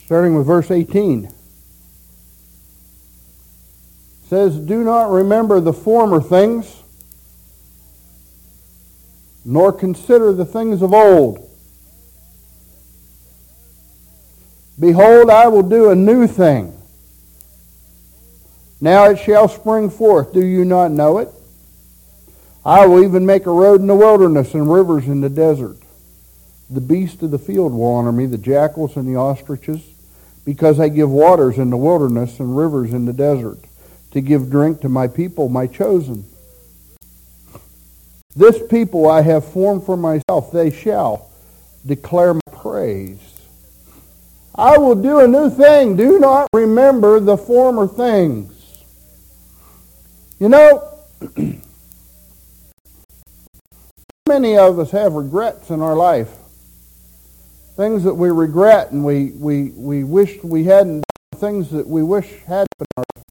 starting with verse 18. It says, "Do not remember the former things, nor consider the things of old. Behold, I will do a new thing. Now it shall spring forth. Do you not know it? I will even make a road in the wilderness and rivers in the desert. The beasts of the field will honor me, the jackals and the ostriches, because I give waters in the wilderness and rivers in the desert, to give drink to my people, my chosen. This people I have formed for myself, they shall declare my praise. I will do a new thing. Do not remember the former things." You know, many of us have regrets in our life. Things that we regret and we wish we hadn't done, things that we wish had been in our life.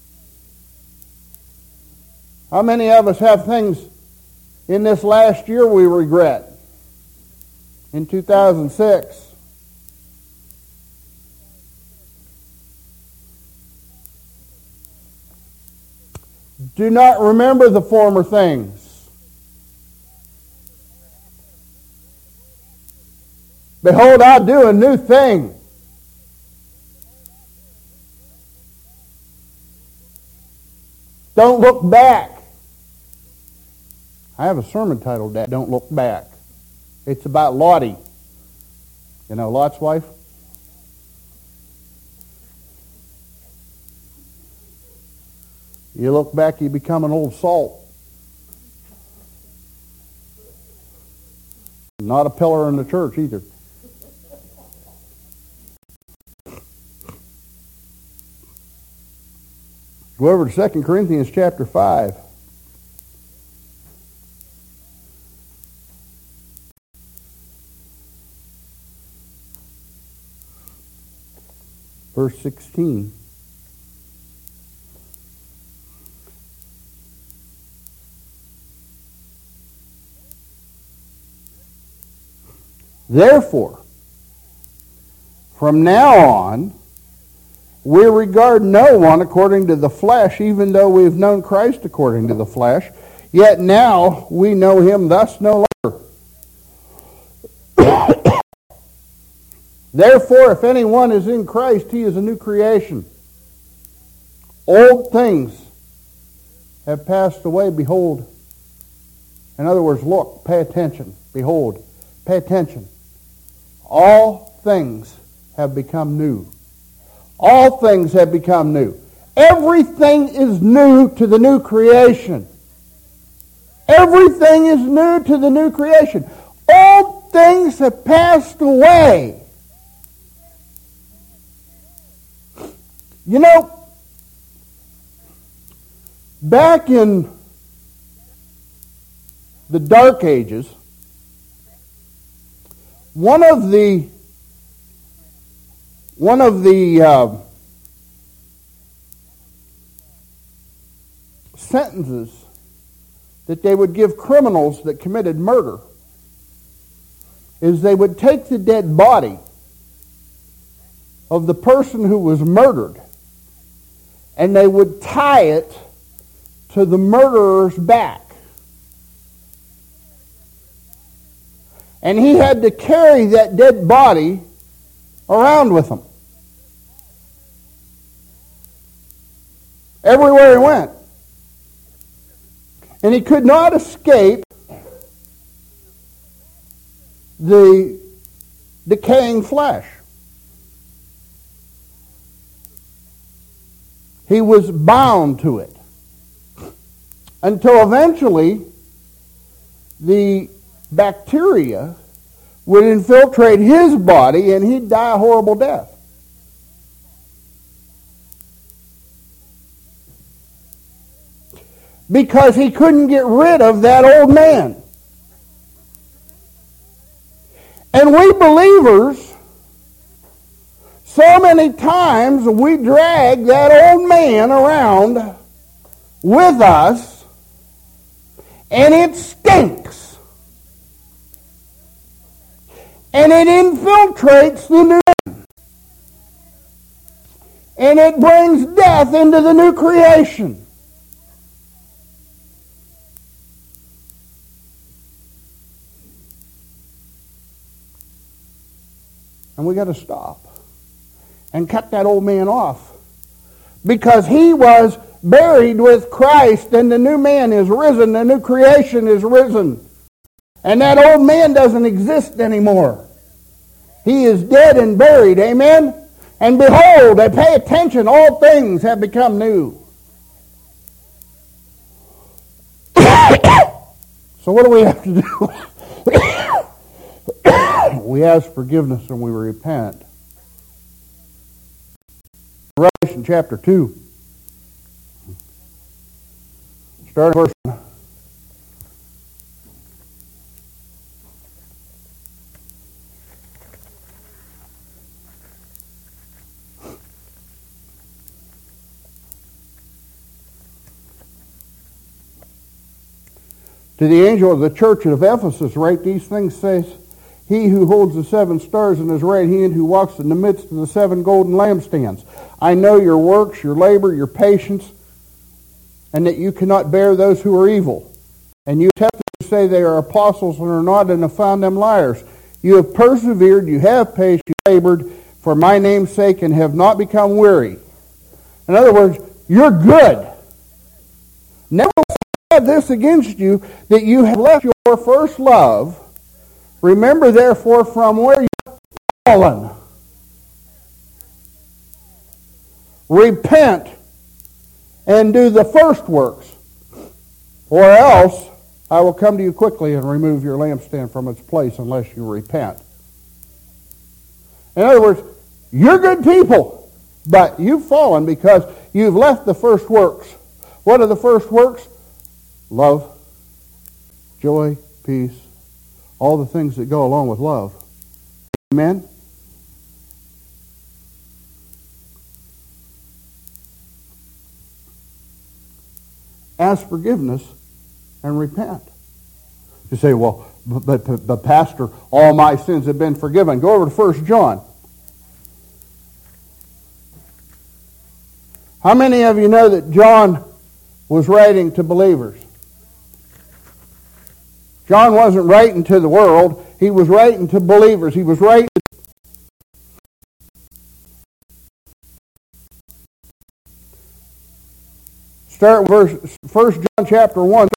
How many of us have things in this last year we regret? In 2006. Do not remember the former things. Behold, I do a new thing. Don't look back. I have a sermon titled that, Don't Look Back. It's about Lottie. You know, Lot's wife? You look back, you become an old salt. Not a pillar in the church either. Go over to 2 Corinthians chapter 5. Verse 16. Therefore, from now on, we regard no one according to the flesh, even though we have known Christ according to the flesh. Yet now we know him thus no longer. Therefore, if anyone is in Christ, he is a new creation. Old things have passed away. Behold. In other words, look, pay attention. Behold, pay attention. All things have become new. All things have become new. Everything is new to the new creation. Everything is new to the new creation. Old things have passed away. You know, back in the Dark Ages, one of the sentences that they would give criminals that committed murder is they would take the dead body of the person who was murdered and they would tie it to the murderer's back. And he had to carry that dead body around with him everywhere he went. And he could not escape the decaying flesh. He was bound to it until eventually the bacteria would infiltrate his body and he'd die a horrible death. Because he couldn't get rid of that old man. And we believers, so many times we drag that old man around with us and it stinks. And it infiltrates the new man. and it brings death into the new creation. And we got to stop and cut that old man off, because he was buried with Christ, and the new man is risen, the new creation is risen. And that old man doesn't exist anymore. He is dead and buried, amen? And behold, and pay attention, all things have become new. So what do we have to do? We ask forgiveness and we repent. Revelation chapter 2. Starting verse 1. To the angel of the church of Ephesus write these things, says, He who holds the 7 stars in his right hand, who walks in the midst of the 7 golden lampstands. I know your works, your labor, your patience, and that you cannot bear those who are evil. And you have to say they are apostles and are not, and have found them liars. You have persevered, you have patience, you labored for my name's sake, and have not become weary. In other words, you're good. Never have this against you, that you have left your first love. Remember therefore from where you have fallen. Repent and do the first works, or else I will come to you quickly and remove your lampstand from its place unless you repent. In other words, you're good people, but you've fallen because you've left the first works. What are the first works? Love, joy, peace, all the things that go along with love. Amen? Ask forgiveness and repent. You say, well, but Pastor, all my sins have been forgiven. Go over to 1 John. How many of you know that John was writing to believers? John wasn't writing to the world. He was writing to believers. He was writing. Start with 1 John chapter 1.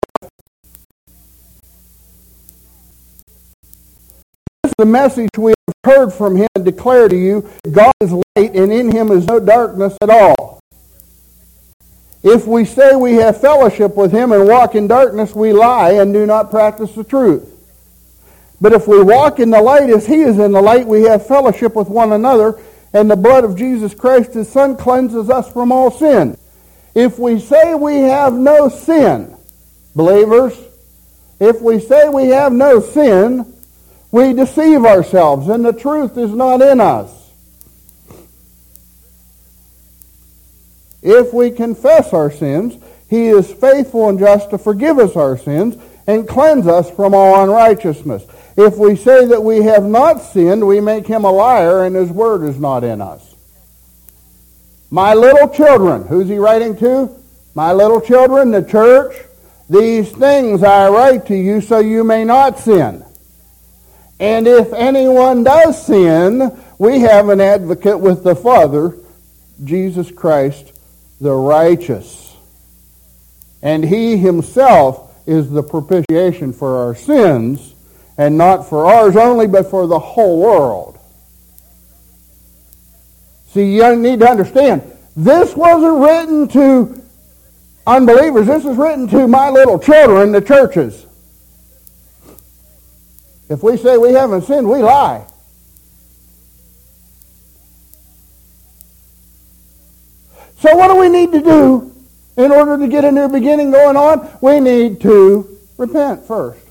This is the message we have heard from him and declare to you. God is light, and in him is no darkness at all. If we say we have fellowship with him and walk in darkness, we lie and do not practice the truth. But if we walk in the light as he is in the light, we have fellowship with one another, and the blood of Jesus Christ, his Son, cleanses us from all sin. If we say we have no sin, believers, if we say we have no sin, we deceive ourselves, and the truth is not in us. If we confess our sins, he is faithful and just to forgive us our sins and cleanse us from all unrighteousness. If we say that we have not sinned, we make him a liar, and his word is not in us. My little children, who's he writing to? My little children, the church. These things I write to you so you may not sin. And if anyone does sin, we have an advocate with the Father, Jesus Christ, the righteous. And he himself is the propitiation for our sins, and not for ours only, but for the whole world. See, you need to understand, this wasn't written to unbelievers. This is written to my little children, the churches. If we say we haven't sinned, we lie. So what do we need to do in order to get a new beginning going on? We need to repent first.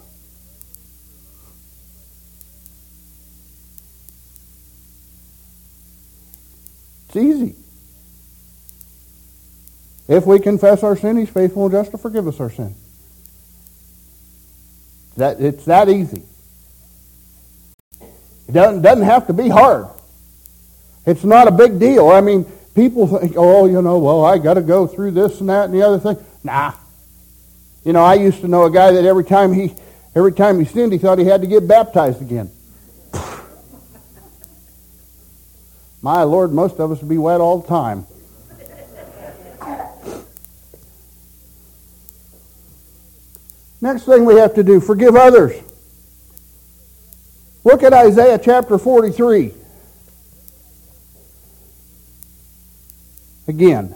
It's easy. If we confess our sin, he's faithful and just to forgive us our sin. It's that easy. It doesn't have to be hard. It's not a big deal. I mean, people think, oh, well, I got to go through this and that and the other thing. Nah. I used to know a guy that every time he sinned, he thought he had to get baptized again. My Lord, most of us would be wet all the time. Next thing we have to do, forgive others. Look at Isaiah chapter 43. Again.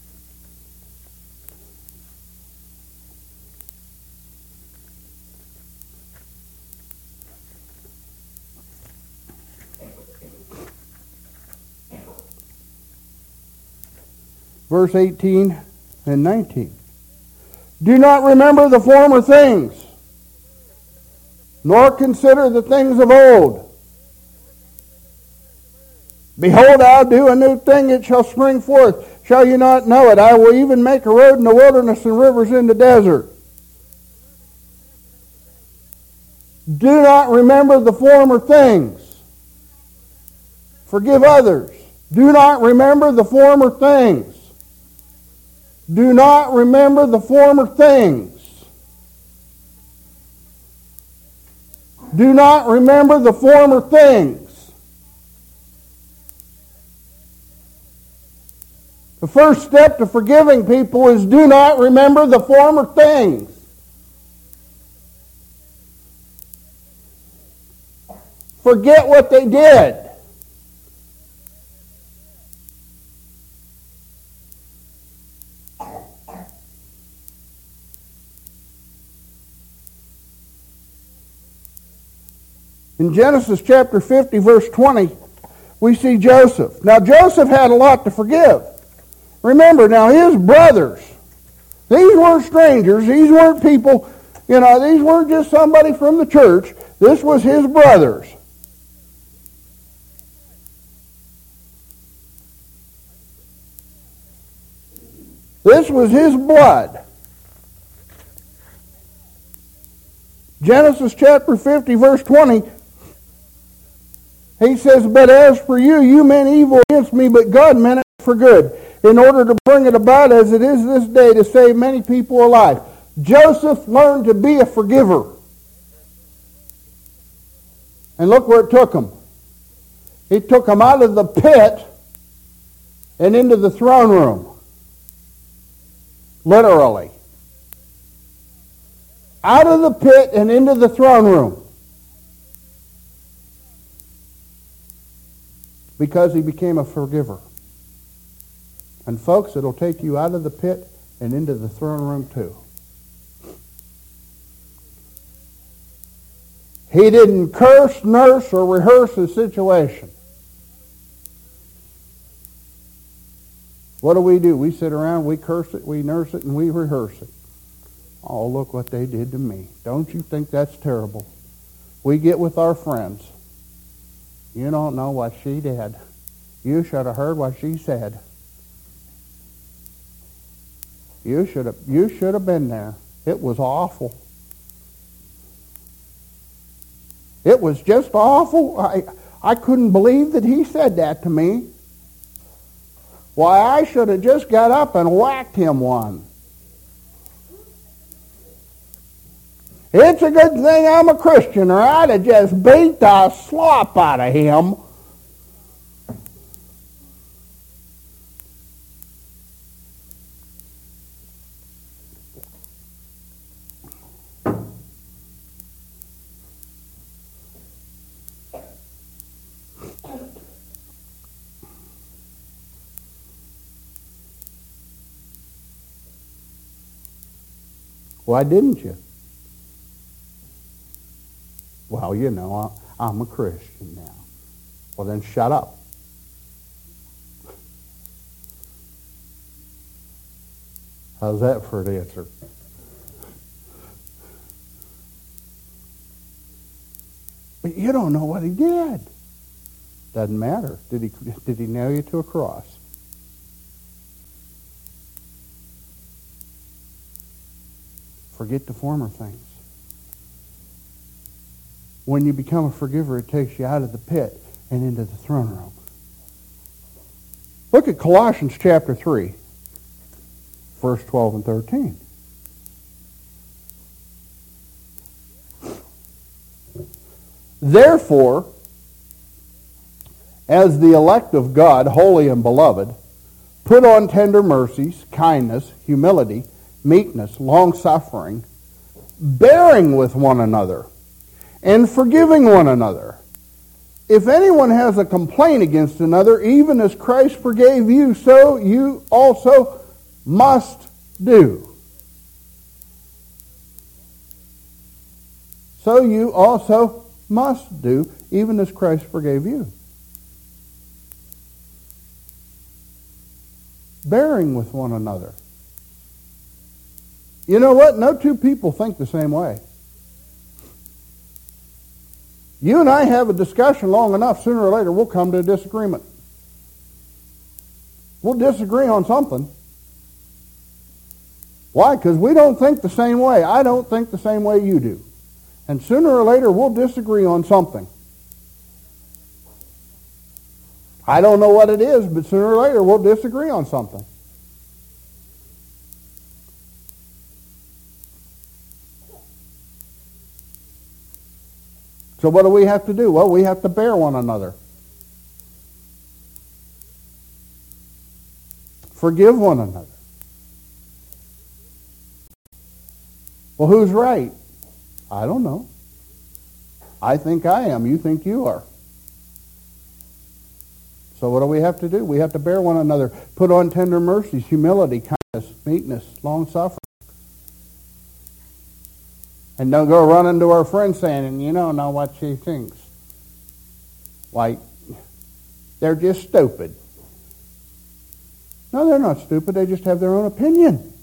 Verse 18 and 19. Do not remember the former things, nor consider the things of old. Behold, I'll do a new thing, it shall spring forth. Shall you not know it? I will even make a road in the wilderness and rivers in the desert. Do not remember the former things. Forgive others. Do not remember the former things. Do not remember the former things. Do not remember the former things. The first step to forgiving people is do not remember the former things. Forget what they did. In Genesis chapter 50, verse 20, we see Joseph. Now, Joseph had a lot to forgive. Remember, now, his brothers, these weren't strangers. These weren't people, these weren't just somebody from the church. This was his brothers. This was his blood. Genesis chapter 50, verse 20, he says, but as for you, you meant evil against me, but God meant it for good, in order to bring it about as it is this day to save many people alive. Joseph learned to be a forgiver. And look where it took him. It took him out of the pit and into the throne room. Literally. Out of the pit and into the throne room. Because he became a forgiver. And folks, it'll take you out of the pit and into the throne room too. He didn't curse, nurse, or rehearse his situation. What do? We sit around, we curse it, we nurse it, and we rehearse it. Oh, look what they did to me. Don't you think that's terrible? We get with our friends. You don't know what she did. You should have heard what she said. You should have been there. It was awful. It was just awful. I couldn't believe that he said that to me. Why, I should have just got up and whacked him one. It's a good thing I'm a Christian, or I'd have just beat the slop out of him. Why didn't you? Well, I'm a Christian now. Well, then shut up. How's that for an answer? But you don't know what he did. Doesn't matter. Did he nail you to a cross? Forget the former things. When you become a forgiver, it takes you out of the pit and into the throne room. Look at Colossians chapter 3, verse 12 and 13. Therefore, as the elect of God, holy and beloved, put on tender mercies, kindness, humility, meekness, long-suffering, bearing with one another, and forgiving one another. If anyone has a complaint against another, even as Christ forgave you, so you also must do. So you also must do, even as Christ forgave you. Bearing with one another. You know what? No two people think the same way. You and I have a discussion long enough, sooner or later we'll come to a disagreement. We'll disagree on something. Why? Because we don't think the same way. I don't think the same way you do. And sooner or later we'll disagree on something. I don't know what it is, but sooner or later we'll disagree on something. So what do we have to do? Well, we have to bear one another. Forgive one another. Well, who's right? I don't know. I think I am. You think you are. So what do we have to do? We have to bear one another. Put on tender mercies, humility, kindness, meekness, long-suffering. And don't go running to our friend saying, and you don't know what she thinks. Like, they're just stupid. No, they're not stupid. They just have their own opinion.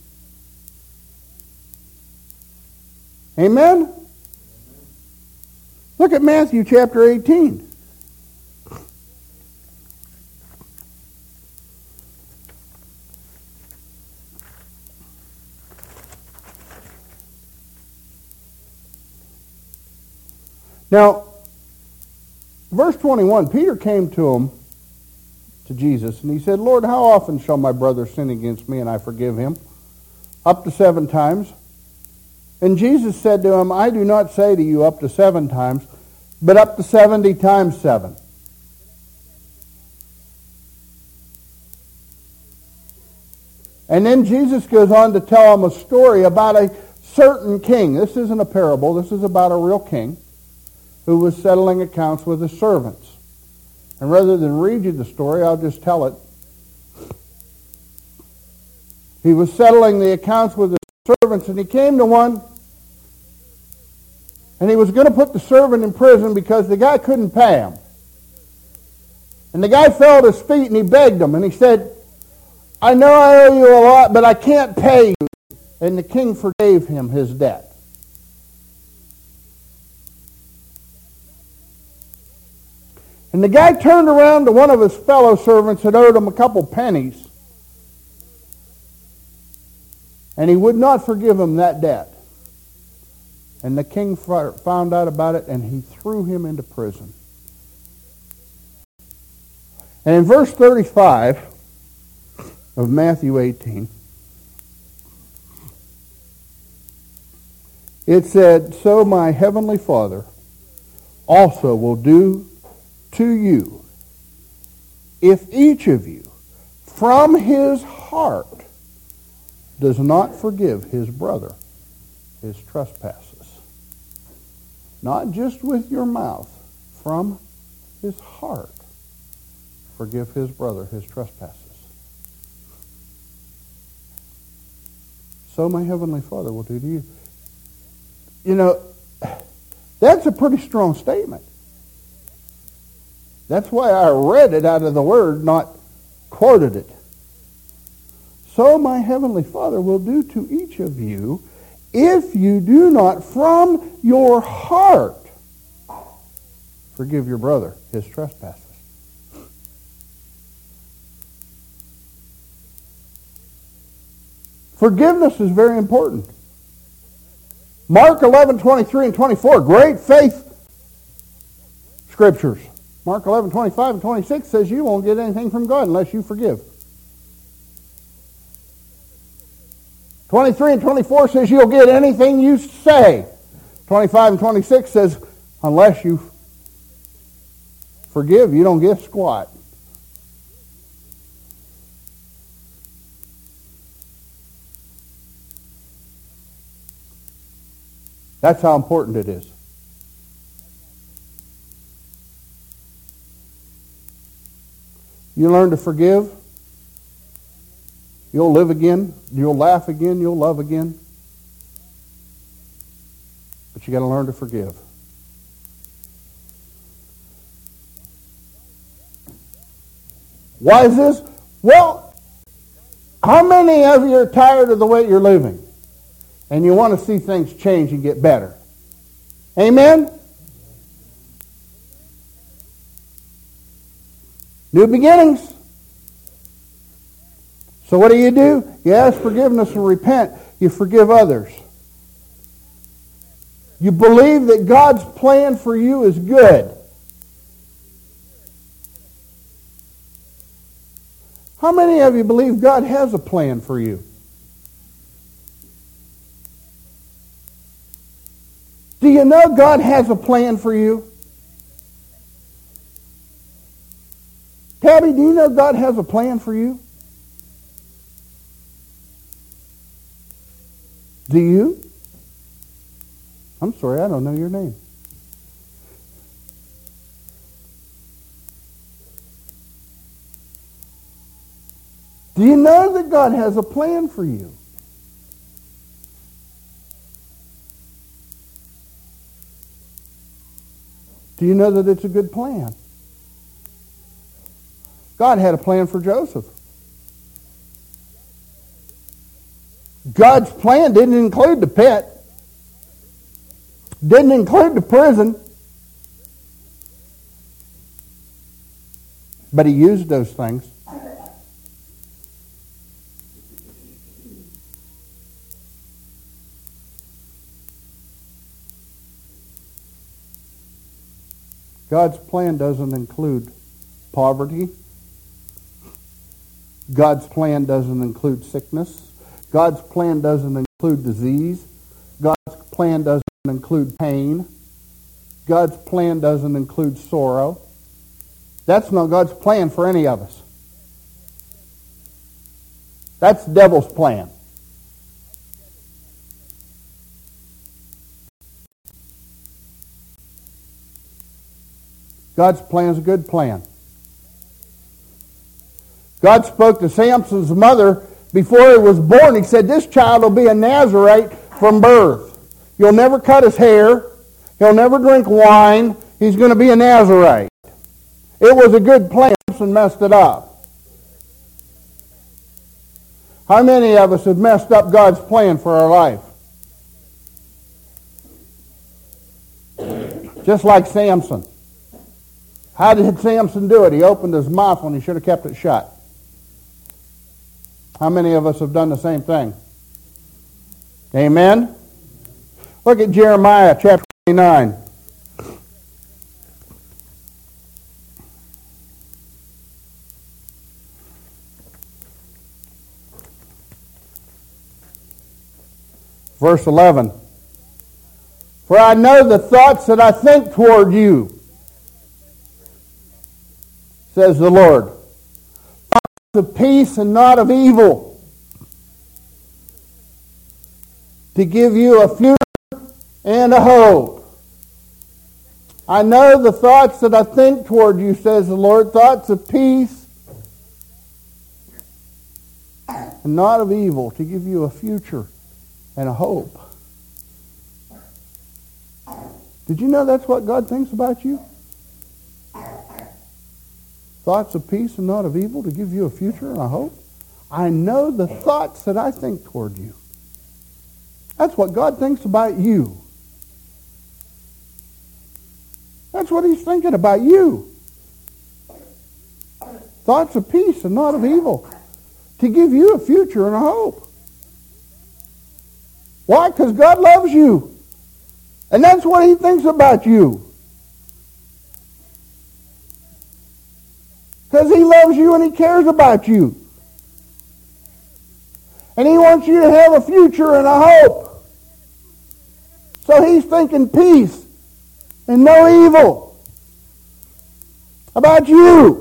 Amen? Look at Matthew chapter 18. Now, verse 21, Peter came to Jesus, and he said, Lord, how often shall my brother sin against me and I forgive him? Up to 7 times. And Jesus said to him, I do not say to you up to 7 times, but up to 70 times 7. And then Jesus goes on to tell him a story about a certain king. This isn't a parable. This is about a real king who was settling accounts with his servants. And rather than read you the story, I'll just tell it. He was settling the accounts with his servants, and he came to one, and he was going to put the servant in prison because the guy couldn't pay him. And the guy fell at his feet, and he begged him, and he said, I know I owe you a lot, but I can't pay you. And the king forgave him his debt. And the guy turned around to one of his fellow servants that owed him a couple pennies. And he would not forgive him that debt. And the king found out about it, and he threw him into prison. And in verse 35 of Matthew 18, it said, So my heavenly Father also will do to you, if each of you from his heart does not forgive his brother his trespasses. Not just with your mouth, from his heart. Forgive his brother his trespasses. So my heavenly Father will do to you. You know, that's a pretty strong statement. That's why I read it out of the Word, not quoted it. So my heavenly Father will do to each of you if you do not from your heart forgive your brother his trespasses. Forgiveness is very important. Mark 11:23 and 24, great faith scriptures. Mark 11:25 and 26 says you won't get anything from God unless you forgive. 23 and 24 says you'll get anything you say. 25 and 26 says unless you forgive, you don't get squat. That's how important it is. You learn to forgive, you'll live again, you'll laugh again, you'll love again. But you got to learn to forgive. Why is this? Well, how many of you are tired of the way you're living? And you want to see things change and get better? Amen? New beginnings. So what do? You ask forgiveness and repent. You forgive others. You believe that God's plan for you is good. How many of you believe God has a plan for you? Do you know God has a plan for you? Tabby, do you know God has a plan for you? Do you? I'm sorry, I don't know your name. Do you know that God has a plan for you? Do you know that it's a good plan? God had a plan for Joseph. God's plan didn't include the pit. Didn't include the prison. But he used those things. God's plan doesn't include poverty. God's plan doesn't include sickness. God's plan doesn't include disease. God's plan doesn't include pain. God's plan doesn't include sorrow. That's not God's plan for any of us. That's the devil's plan. God's plan is a good plan. God spoke to Samson's mother before he was born. He said, this child will be a Nazarite from birth. You'll never cut his hair. He'll never drink wine. He's going to be a Nazarite. It was a good plan. Samson messed it up. How many of us have messed up God's plan for our life? Just like Samson. How did Samson do it? He opened his mouth when he should have kept it shut. How many of us have done the same thing? Amen? Look at Jeremiah chapter 29. Verse 11. For I know the thoughts that I think toward you, says the Lord. Thoughts of peace and not of evil, to give you a future and a hope. I know the thoughts that I think toward you, says the Lord, thoughts of peace and not of evil, to give you a future and a hope. Did you know that's what God thinks about you? Thoughts of peace and not of evil, to give you a future and a hope. I know the thoughts that I think toward you. That's what God thinks about you. That's what he's thinking about you. Thoughts of peace and not of evil, to give you a future and a hope. Why? Because God loves you. And that's what he thinks about you. Because He loves you and He cares about you. And He wants you to have a future and a hope. So He's thinking peace and no evil about you.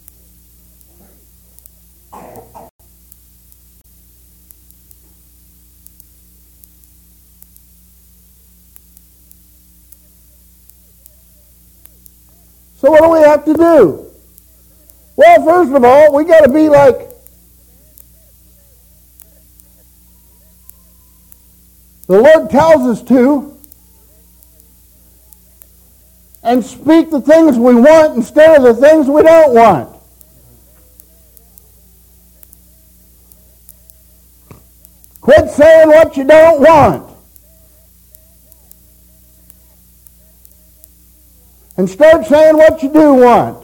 So what do we have to do? Well, first of all, we got to be like the Lord tells us to, and speak the things we want instead of the things we don't want. Quit saying what you don't want. And start saying what you do want.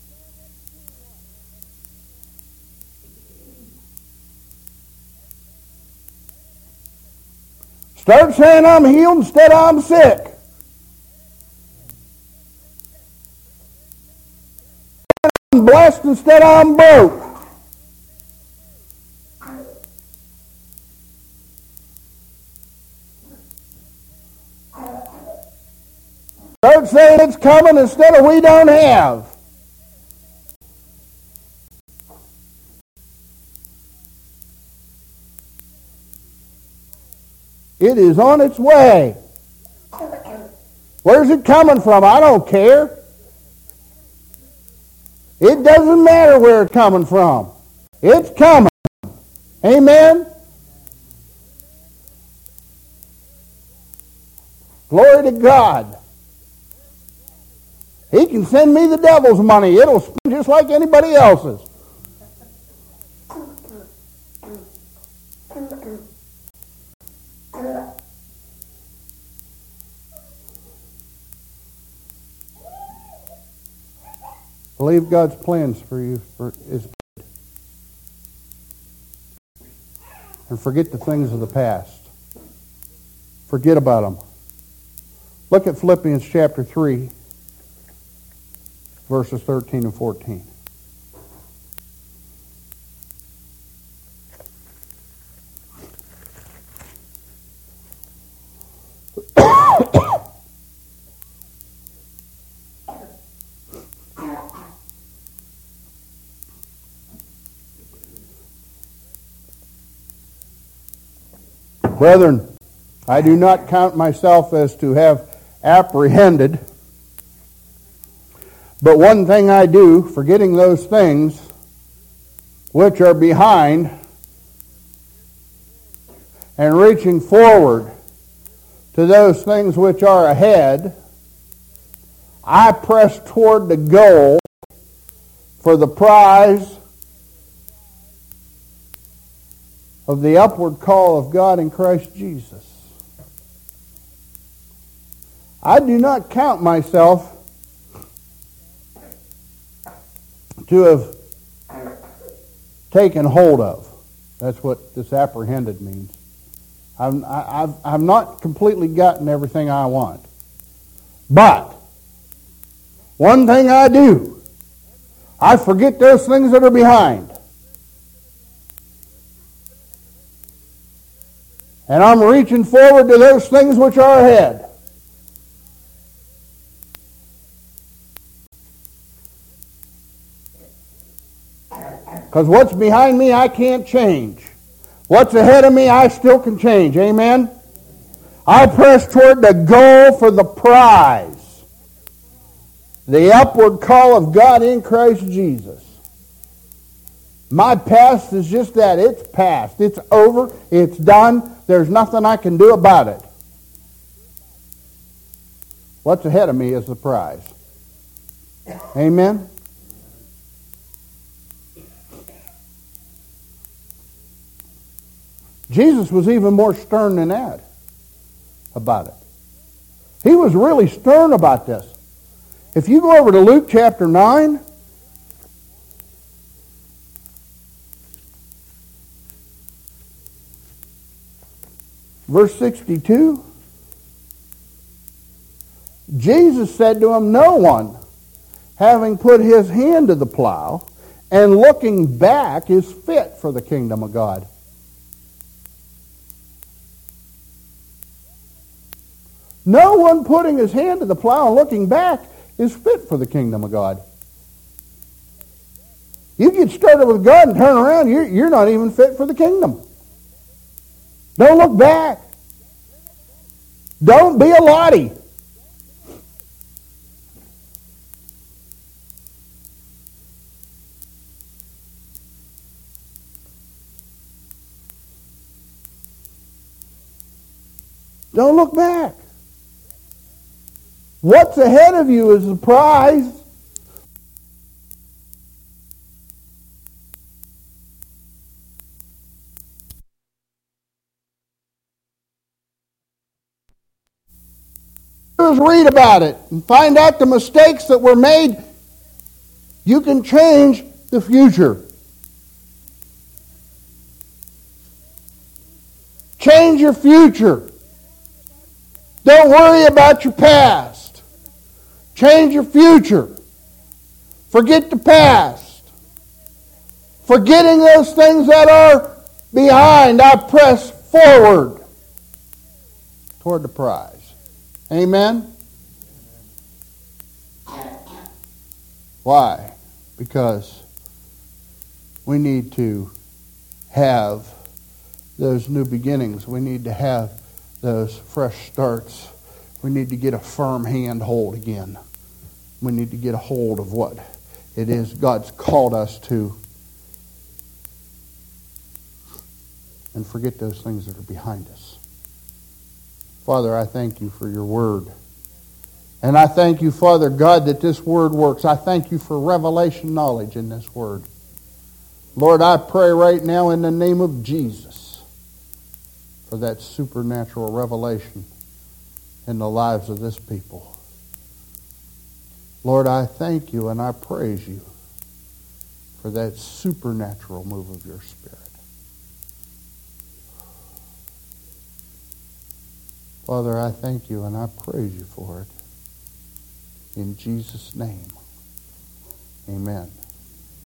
Start saying I'm healed instead of I'm sick. I'm blessed instead of I'm broke. Start saying it's coming instead of we don't have. It is on its way. Where's it coming from? I don't care. It doesn't matter where it's coming from. It's coming. Amen? Glory to God. He can send me the devil's money. It'll spend just like anybody else's. Believe God's plans for you is good. And forget the things of the past. Forget about them. Look at Philippians chapter 3. Verses 13 and 14. Brethren, I do not count myself as to have apprehended, but one thing I do, forgetting those things which are behind and reaching forward to those things which are ahead, I press toward the goal for the prize of the upward call of God in Christ Jesus. I do not count myself to have taken hold of. That's what this apprehended means. I've not completely gotten everything I want. But one thing I do, I forget those things that are behind. And I'm reaching forward to those things which are ahead. Because what's behind me, I can't change. What's ahead of me, I still can change. Amen? I press toward the goal for the prize. The upward call of God in Christ Jesus. My past is just that. It's past. It's over. It's done. There's nothing I can do about it. What's ahead of me is the prize. Amen? Jesus was even more stern than that about it. He was really stern about this. If you go over to Luke chapter 9, verse 62, Jesus said to him, "No one having put his hand to the plow, and looking back is fit for the kingdom of God. No one putting his hand to the plow and looking back is fit for the kingdom of God. You get started with God and turn around, you're not even fit for the kingdom. Don't look back. Don't be a Lottie. Don't look back. What's ahead of you is a prize. Just read about it and find out the mistakes that were made. You can change the future. Change your future. Don't worry about your past. Change your future. Forget the past. Forgetting those things that are behind, I press forward toward the prize. Amen? Why? Because we need to have those new beginnings. We need to have those fresh starts. We need to get a firm handhold again. We need to get a hold of what it is God's called us to. And forget those things that are behind us. Father, I thank you for your word. And I thank you, Father God, that this word works. I thank you for revelation knowledge in this word. Lord, I pray right now in the name of Jesus for that supernatural revelation in the lives of this people. Lord, I thank you and I praise you for that supernatural move of your Spirit. Father, I thank you and I praise you for it. In Jesus' name, amen.